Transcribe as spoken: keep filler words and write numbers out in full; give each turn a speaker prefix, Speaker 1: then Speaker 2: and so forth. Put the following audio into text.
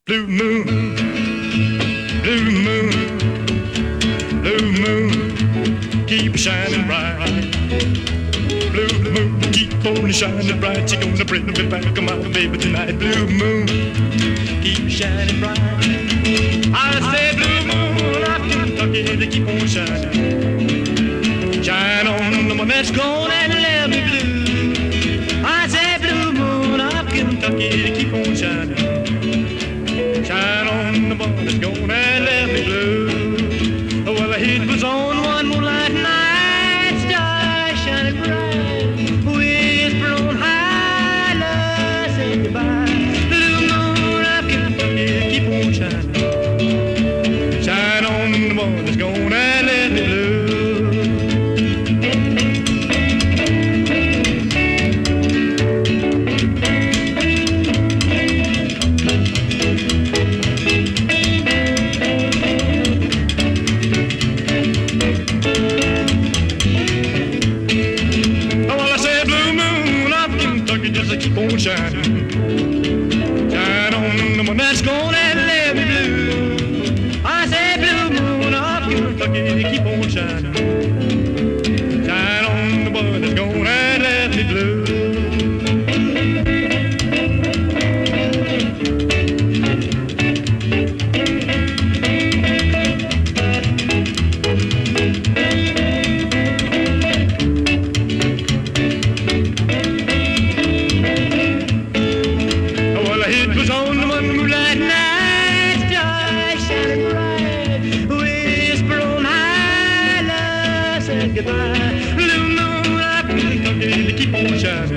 Speaker 1: Blue moon, blue moon, blue moon, keep shining bright. Blue moon, keep on shining bright. You're gonna bring me back, my baby, tonight. Blue moon, keep shining bright. I say blue moon, I'm Kentucky, to keep on shining. Shine on the one that's gone and left me blue. I say blue moon, I'm Kentucky, to keep on shining. Shine on the one that's gone and left me blue. Well, the heat was on one moonlight night, stars shining bright, whisper on high, love say goodbye. Blue moon of Kentucky, keep on shining. Shine on the one that's gone and left me blue. Just keep on shining. Shine on the one that's gonna let me blue. I say blue moon of Kentucky, keep on shining. Shine on the one that's gonna let me blue. Goodbye, blue moon, I keep on shining.